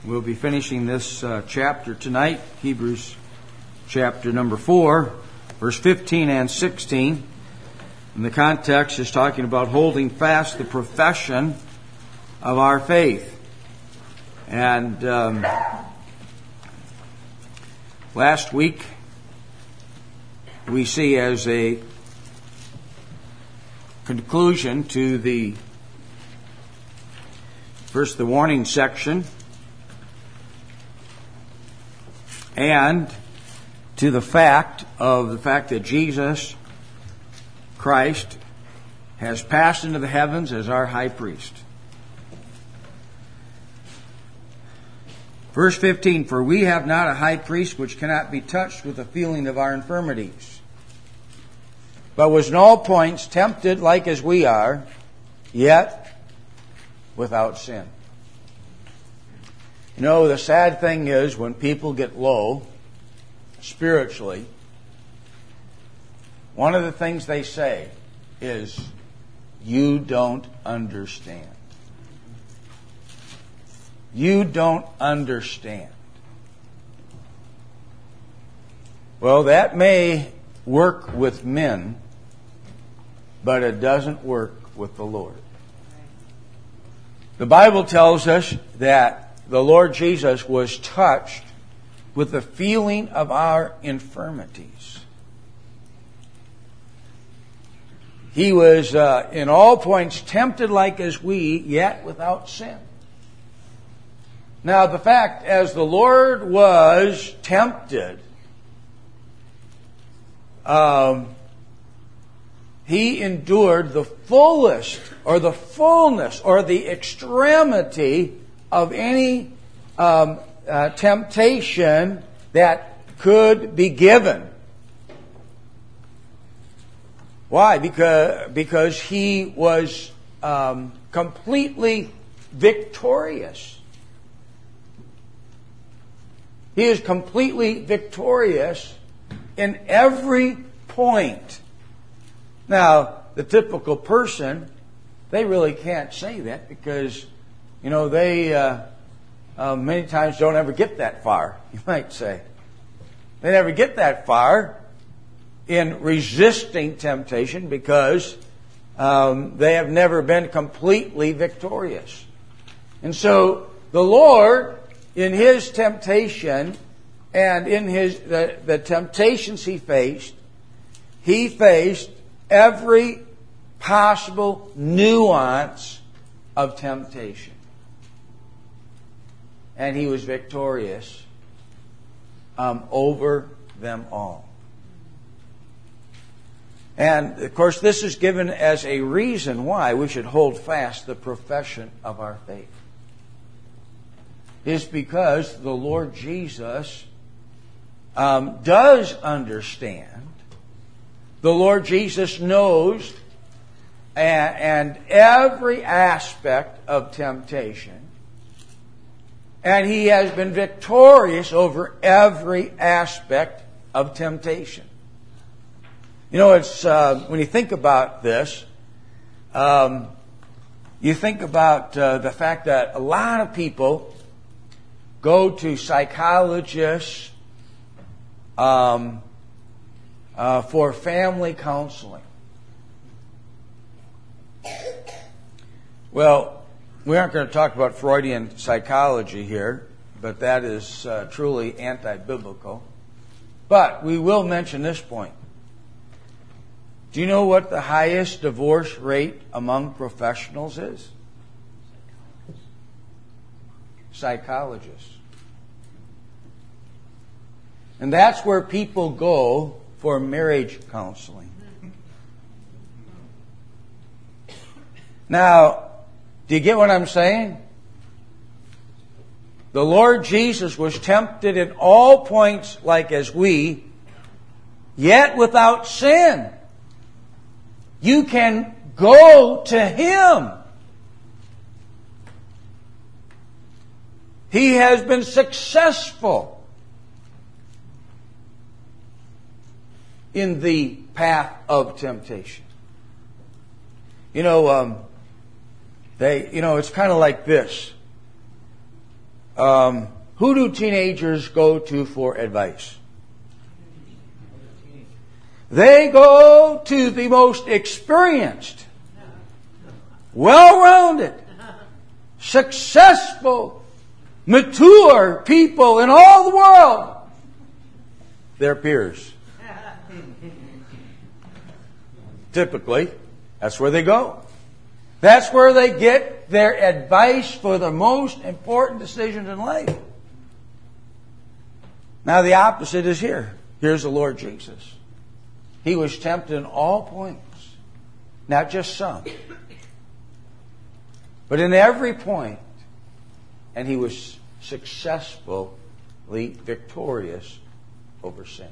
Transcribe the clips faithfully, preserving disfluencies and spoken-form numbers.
We'll be finishing this uh, chapter tonight, Hebrews chapter number four, verse fifteen and sixteen. And the context is talking about holding fast the profession of our faith. And um, last week, we see as a conclusion to the first the warning section and to the fact of the fact that Jesus Christ has passed into the heavens as our high priest. Verse fifteen, for we have not a high priest which cannot be touched with the feeling of our infirmities, but was in all points tempted like as we are, yet without sin. You know, the sad thing is when people get low spiritually, one of the things they say is, you don't understand. You don't understand. Well, that may work with men, but it doesn't work with the Lord. The Bible tells us that the Lord Jesus was touched with the feeling of our infirmities. He was uh, in all points tempted like as we, yet without sin. Now, the fact, as the Lord was tempted, um, He endured the fullest, or the fullness, or the extremity of any um, uh, temptation that could be given. Why? Because, because He was um, completely victorious. He is completely victorious in every point. Now, the typical person, they really can't say that because, you know, they uh, uh, many times don't ever get that far, you might say. They never get that far in resisting temptation because um, they have never been completely victorious. And so the Lord, in His temptation and in his the, the temptations He faced, He faced every possible nuance of temptation. And He was victorious um, over them all. And, of course, this is given as a reason why we should hold fast the profession of our faith. It's because the Lord Jesus um, does understand. The Lord Jesus knows and, and every aspect of temptation. And He has been victorious over every aspect of temptation. You know, it's uh, when you think about this, um, you think about uh, the fact that a lot of people go to psychologists um, uh, for family counseling. Well, we aren't going to talk about Freudian psychology here, but that is uh, truly anti-biblical. But we will mention this point. Do you know what the highest divorce rate among professionals is? Psychologists. And that's where people go for marriage counseling. Now, do you get what I'm saying? The Lord Jesus was tempted in all points like as we, yet without sin. You can go to Him. He has been successful in the path of temptation. You know, um, they, you know, it's kind of like this. Um, who do teenagers go to for advice? They go to the most experienced, well-rounded, successful, mature people in all the world. Their peers. Typically, that's where they go. That's where they get their advice for the most important decisions in life. Now the opposite is here. Here's the Lord Jesus. He was tempted in all points, not just some, but in every point, and he was successfully victorious over sin.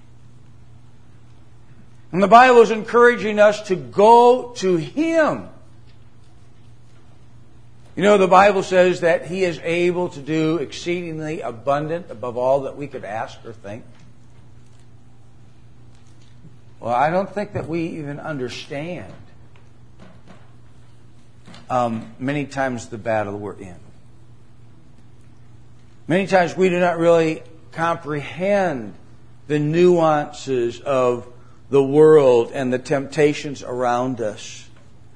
And the Bible is encouraging us to go to Him. You know, the Bible says that He is able to do exceedingly abundant above all that we could ask or think. Well, I don't think that we even understand um, many times the battle we're in. Many times we do not really comprehend the nuances of the world and the temptations around us.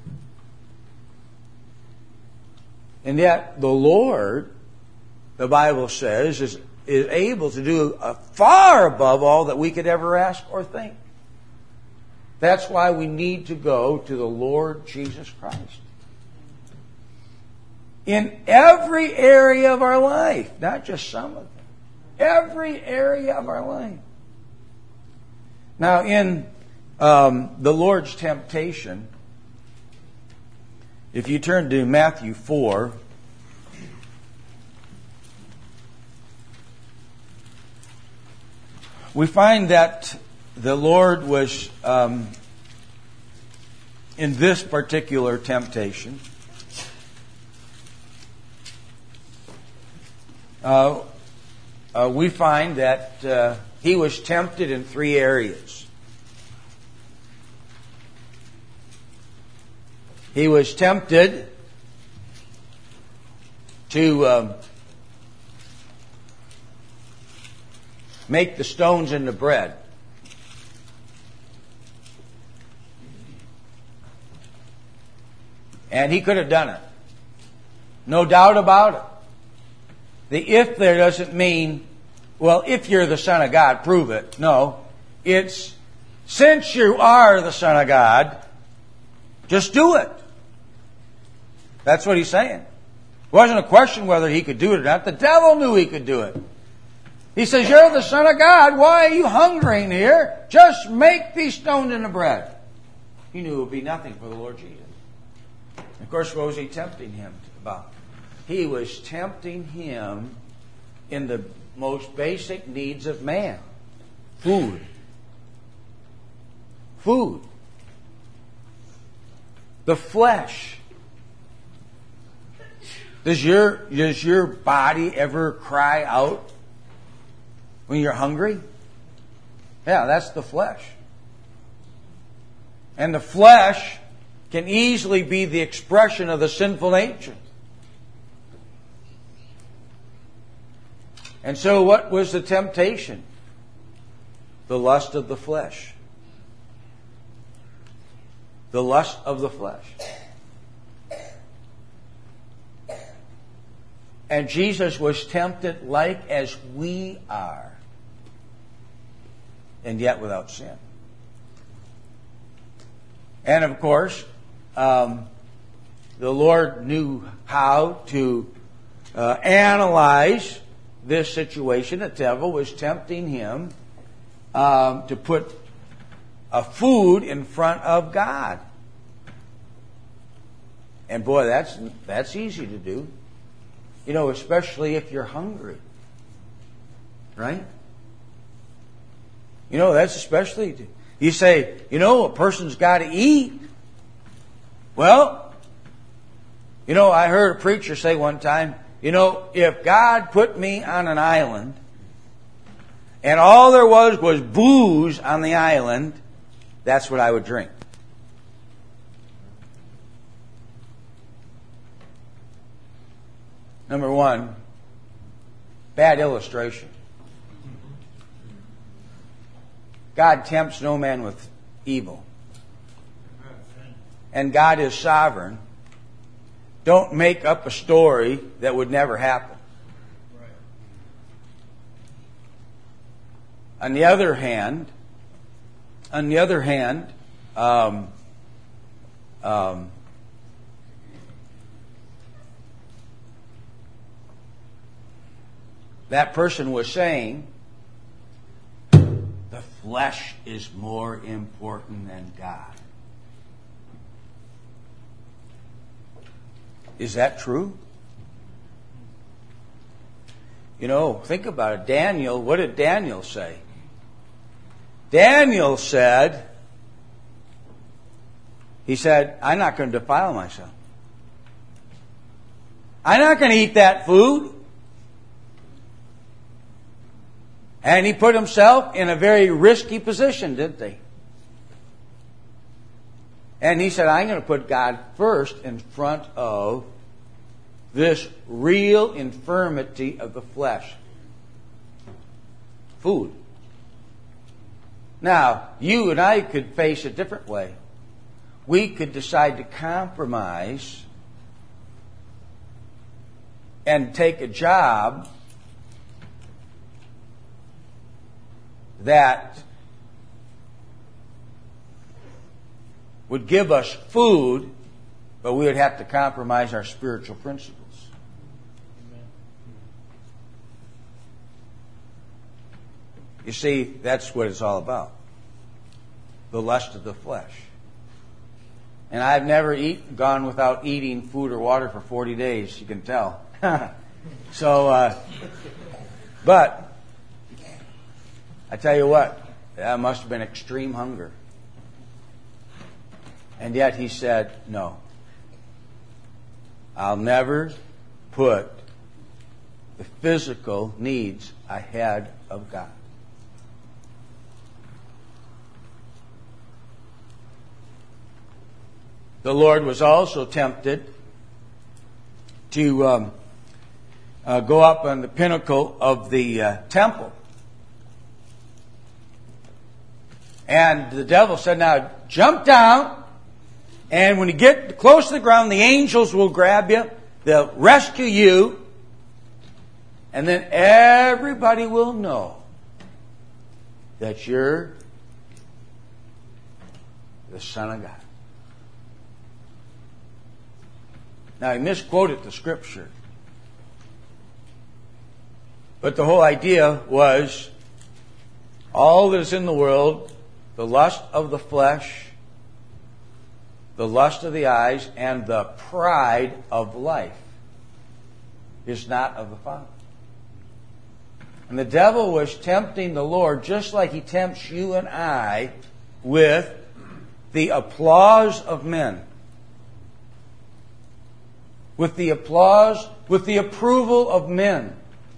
And yet the Lord, the Bible says, is, is able to do far above all that we could ever ask or think. That's why we need to go to the Lord Jesus Christ. In every area of our life, not just some of them. Every area of our life. Now, in um, the Lord's temptation, if you turn to Matthew four, we find that the Lord was, um, in this particular temptation, uh, uh, we find that uh, He was tempted in three areas. He was tempted to um, make the stones into bread. And He could have done it. No doubt about it. The if there doesn't mean, well, if you're the Son of God, prove it. No. It's, since you are the Son of God, just do it. That's what He's saying. It wasn't a question whether He could do it or not. The devil knew he could do it. He says, you're the Son of God. Why are you hungering here? Just make these stones into bread. He knew it would be nothing for the Lord Jesus. Of course, what was He tempting Him about? He was tempting Him in the most basic needs of man. Food. Food. The flesh. Does your, does your body ever cry out when you're hungry? Yeah, that's the flesh. And the flesh can easily be the expression of the sinful nature. And so what was the temptation? The lust of the flesh. The lust of the flesh. And Jesus was tempted like as we are, and yet without sin. And of course, um, the Lord knew how to uh, analyze this situation. The devil was tempting Him um, to put a food in front of God. And boy, that's that's easy to do. You know, especially if you're hungry. Right? You know, that's especially... You say, you know, a person's got to eat. Well, you know, I heard a preacher say one time, you know, if God put me on an island and all there was was booze on the island, that's what I would drink. Number one, Bad illustration. God tempts no man with evil. And God is sovereign. Don't make up a story that would never happen. On the other hand, on the other hand, um, um, that person was saying, the flesh is more important than God. Is that true? You know, think about it. Daniel, what did Daniel say? Daniel said, he said, I'm not going to defile myself. I'm not going to eat that food. And he put himself in a very risky position, didn't he? And he said, I'm going to put God first in front of this real infirmity of the flesh. Food. Now, you and I could face a different way. We could decide to compromise and take a job that would give us food, but we would have to compromise our spiritual principles. You see, that's what it's all about. The lust of the flesh. And I've never eat, gone without eating food or water for forty days, you can tell. so, uh, but, I tell you what, that must have been extreme hunger. And yet he said, no. I'll never put the physical needs ahead of God. The Lord was also tempted to um, uh, go up on the pinnacle of the uh, temple. And the devil said, now jump down, and when you get close to the ground, the angels will grab you, they'll rescue you, and then everybody will know that you're the Son of God. Now, he misquoted the Scripture. But the whole idea was all that is in the world, the lust of the flesh, the lust of the eyes, and the pride of life is not of the Father. And the devil was tempting the Lord just like he tempts you and I with the applause of men. With the applause, with the approval of men.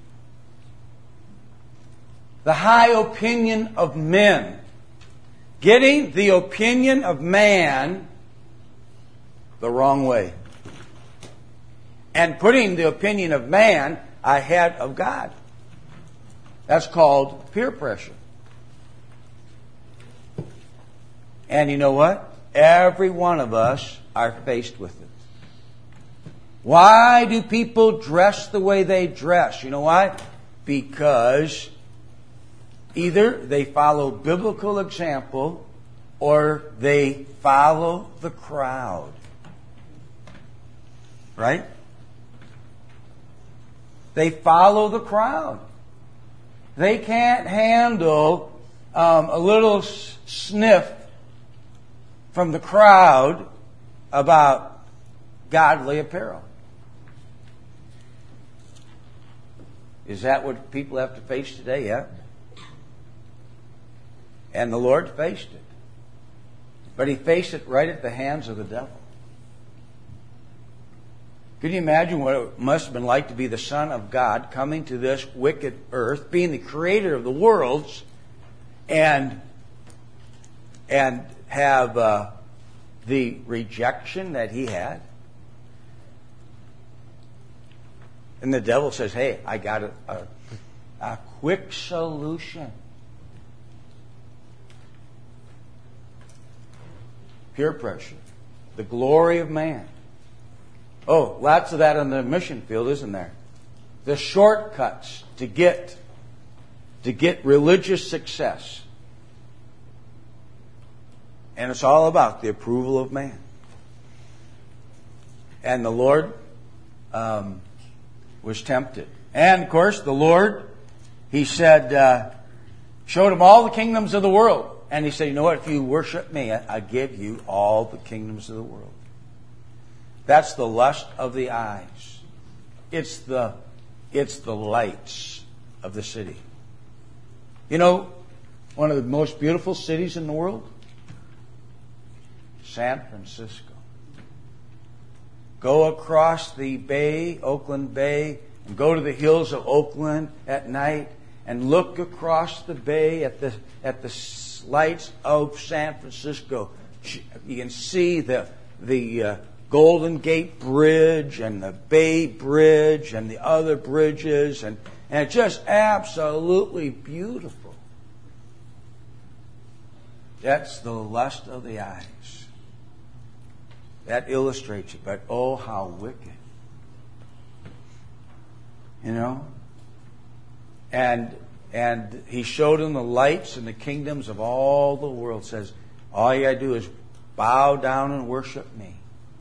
The high opinion of men. Getting the opinion of man the wrong way. And putting the opinion of man ahead of God. That's called peer pressure. And you know what? Every one of us are faced with it. Why do people dress the way they dress? You know why? Because either they follow biblical example or they follow the crowd. Right? They follow the crowd. They can't handle um, a little sniff from the crowd about godly apparel. Is that what people have to face today? Yeah. And the Lord faced it. But He faced it right at the hands of the devil. Can you imagine what it must have been like to be the Son of God coming to this wicked earth, being the creator of the worlds, and and have uh, the rejection that He had? And the devil says, hey, I got a, a, a quick solution. Peer pressure. The glory of man. Oh, lots of that on the mission field, isn't there? The shortcuts to get to get religious success. And it's all about the approval of man. And the Lord um, was tempted. And, of course, the Lord, He said, uh, showed him all the kingdoms of the world. And He said, you know what? If you worship me, I, I give you all the kingdoms of the world. That's the lust of the eyes. It's the, it's the lights of the city. You know, one of the most beautiful cities in the world? San Francisco. Go across the bay, Oakland Bay, and go to the hills of Oakland at night and look across the bay at the at the lights of San Francisco. You can see the the uh, Golden Gate Bridge and the Bay Bridge and the other bridges, and, and it's just absolutely beautiful. That's the lust of the eyes. That illustrates it, but oh, how wicked. You know? And and He showed him the lights and the kingdoms of all the world. Says, all you got to do is bow down and worship me.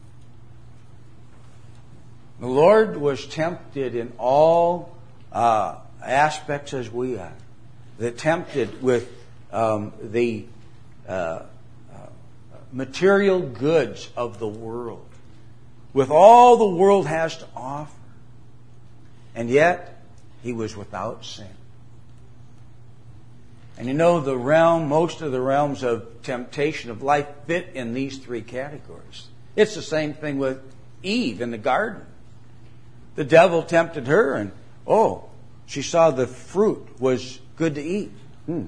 The Lord was tempted in all uh, aspects as we are. They're tempted with um, the uh, material goods of the world, with all the world has to offer. And yet, He was without sin. And you know, the realm, most of the realms of temptation of life fit in these three categories. It's the same thing with Eve in the garden. The devil tempted her, and oh, she saw the fruit was good to eat. Hmm.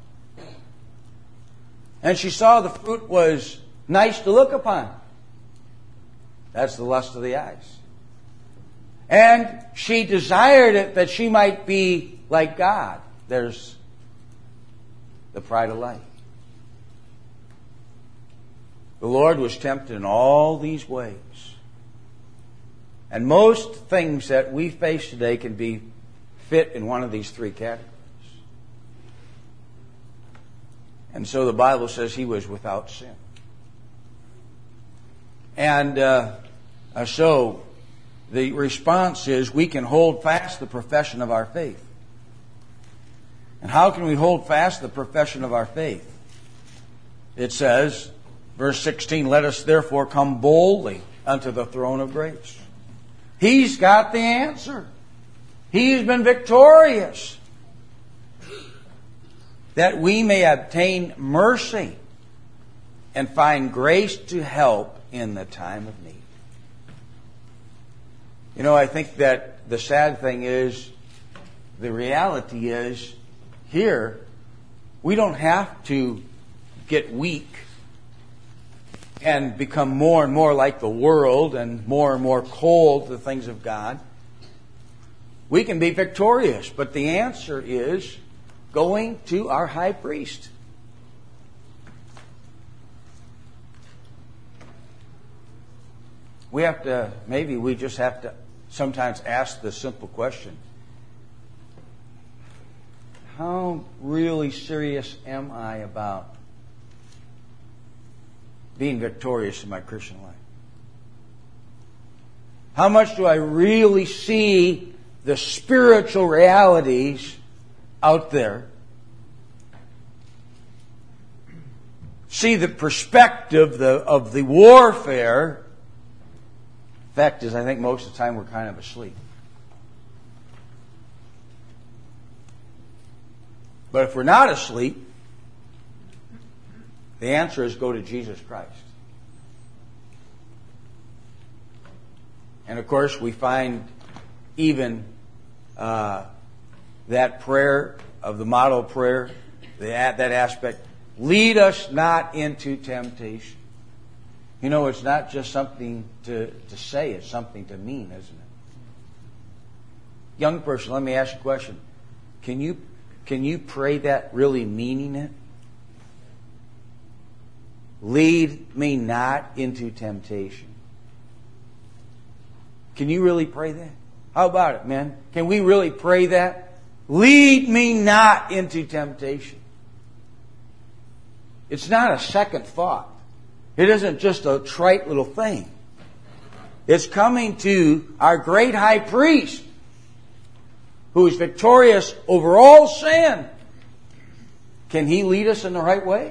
And she saw the fruit was nice to look upon. That's the lust of the eyes. And she desired it that she might be like God. There's the pride of life. The Lord was tempted in all these ways. And most things that we face today can be fit in one of these three categories. And so the Bible says He was without sin. And uh, so the response is we can hold fast the profession of our faith. And how can we hold fast the profession of our faith? It says, verse sixteen, let us therefore come boldly unto the throne of grace. He's got the answer. He's been victorious. That we may obtain mercy and find grace to help in the time of need. You know, I think that the sad thing is, the reality is, here, we don't have to get weak and become more and more like the world and more and more cold to the things of God. We can be victorious, but the answer is going to our high priest. We have to, maybe we just have to sometimes ask the simple question, how really serious am I about being victorious in my Christian life? How much do I really see the spiritual realities out there? See the perspective of the, of the warfare. Fact is, I think most of the time we're kind of asleep. But if we're not asleep, the answer is go to Jesus Christ. And of course, we find even uh, that prayer of the model prayer, the, that aspect, lead us not into temptation. You know, it's not just something to, to say, it's something to mean, isn't it? Young person, let me ask you a question. Can you, can you pray that really meaning it? Lead me not into temptation. Can you really pray that? How about it, man? Can we really pray that? Lead me not into temptation. It's not a second thought. It isn't just a trite little thing. It's coming to our great high priest, who is victorious over all sin. Can He lead us in the right way?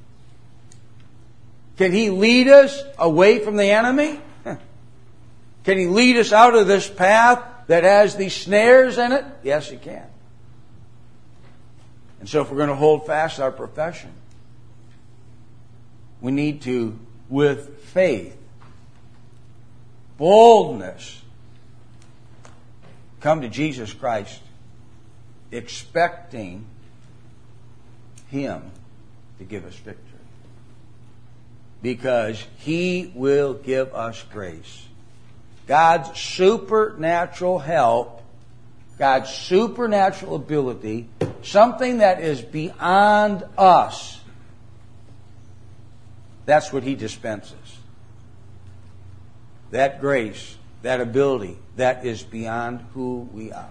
Can He lead us away from the enemy? Can He lead us out of this path that has these snares in it? Yes, He can. And so if we're going to hold fast our profession, we need to, with faith, boldness, come to Jesus Christ, expecting Him to give us victory. Because He will give us grace. God's supernatural help, God's supernatural ability, something that is beyond us. That's what He dispenses. That grace, that ability, that is beyond who we are.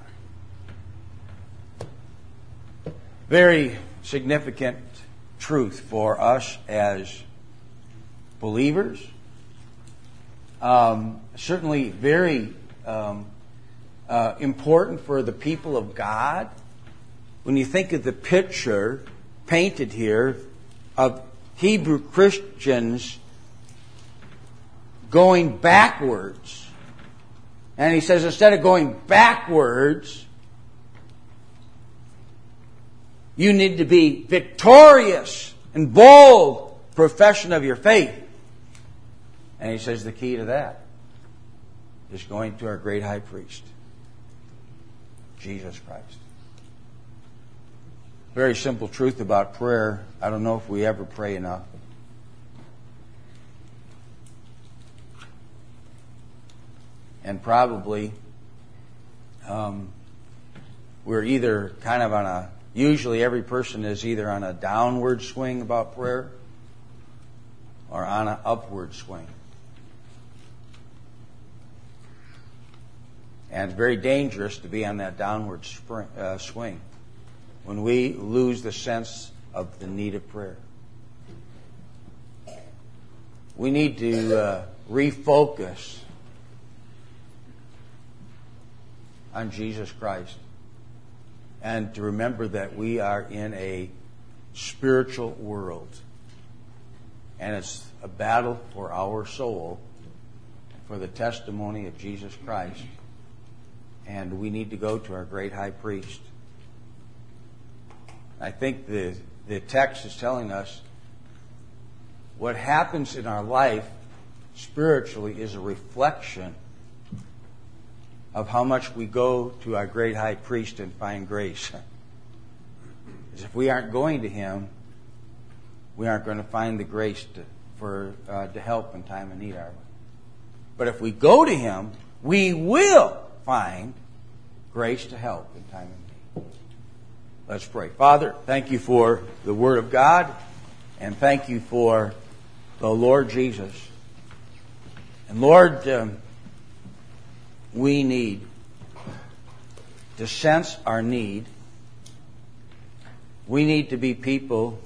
Very significant truth for us as believers. Um, certainly very um, uh, important for the people of God. When you think of the picture painted here of Hebrew Christians going backwards. And he says instead of going backwards, you need to be victorious and bold profession of your faith. And he says the key to that is going to our great high priest, Jesus Christ. Very simple truth about prayer. I don't know if we ever pray enough. And probably um, we're either kind of on a, usually every person is either on a downward swing about prayer or on an upward swing. And it's very dangerous to be on that downward spring, uh, swing when we lose the sense of the need of prayer. We need to uh, refocus on Jesus Christ and to remember that we are in a spiritual world and it's a battle for our soul, for the testimony of Jesus Christ, and we need to go to our great high priest. I think the, the text is telling us what happens in our life spiritually is a reflection of how much we go to our great high priest and find grace. Because if we aren't going to Him, we aren't going to find the grace to, for uh, to help in time of need, are we? But if we go to Him, we will find grace to help in time of need. Let's pray. Father, thank You for the Word of God, and thank You for the Lord Jesus. And Lord, um, we need to sense our need. We need to be people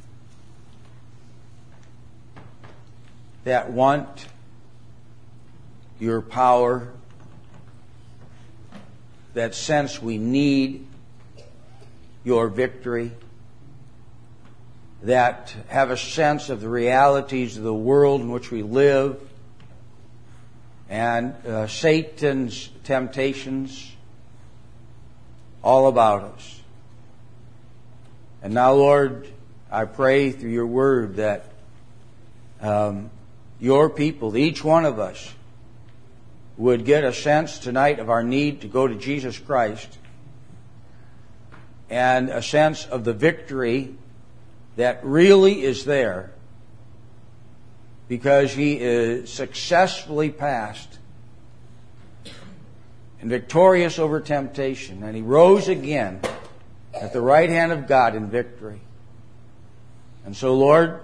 that want Your power, that sense we need Your victory, that have a sense of the realities of the world in which we live and uh, Satan's temptations all about us. And now, Lord, I pray through Your Word that um, Your people, each one of us, would get a sense tonight of our need to go to Jesus Christ and a sense of the victory that really is there because He is successfully passed and victorious over temptation. And He rose again at the right hand of God in victory. And so, Lord,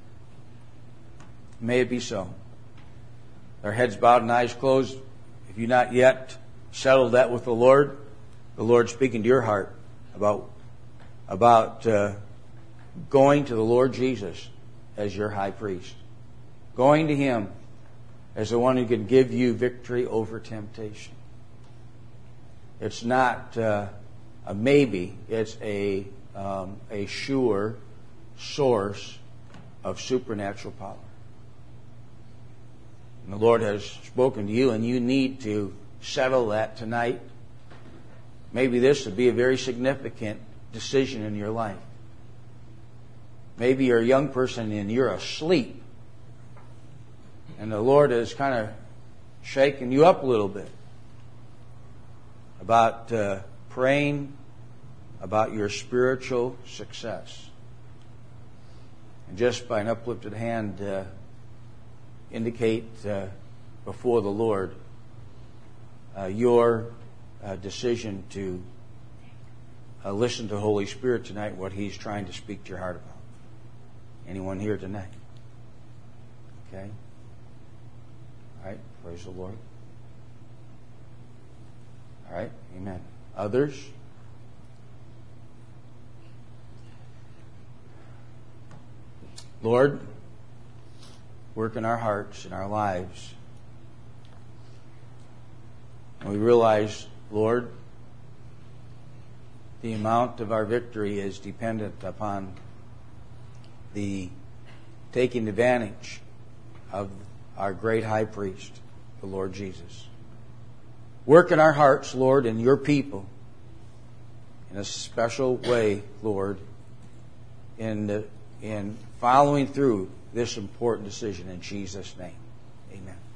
may it be so. Our heads bowed and eyes closed. If you've not yet settled that with the Lord, the Lord's speaking to your heart about, about uh, going to the Lord Jesus as your high priest. Going to Him as the one who can give you victory over temptation. It's not uh, a maybe. It's a, um, a sure source of supernatural power. And the Lord has spoken to you, and you need to settle that tonight. Maybe this would be a very significant decision in your life. Maybe you're a young person and you're asleep, and the Lord is kind of shaking you up a little bit about uh, praying about your spiritual success. And just by an uplifted hand, uh, indicate uh, before the Lord uh, your uh, decision to uh, listen to the Holy Spirit tonight, what He's trying to speak to your heart about. Anyone here tonight? Okay. All right. Praise the Lord. All right. Amen. Others? Lord, work in our hearts and our lives. And we realize, Lord, the amount of our victory is dependent upon the taking advantage of our great high priest, the Lord Jesus. Work in our hearts, Lord, and your people in a special way, Lord, in the, in following through this important decision in Jesus' name. Amen.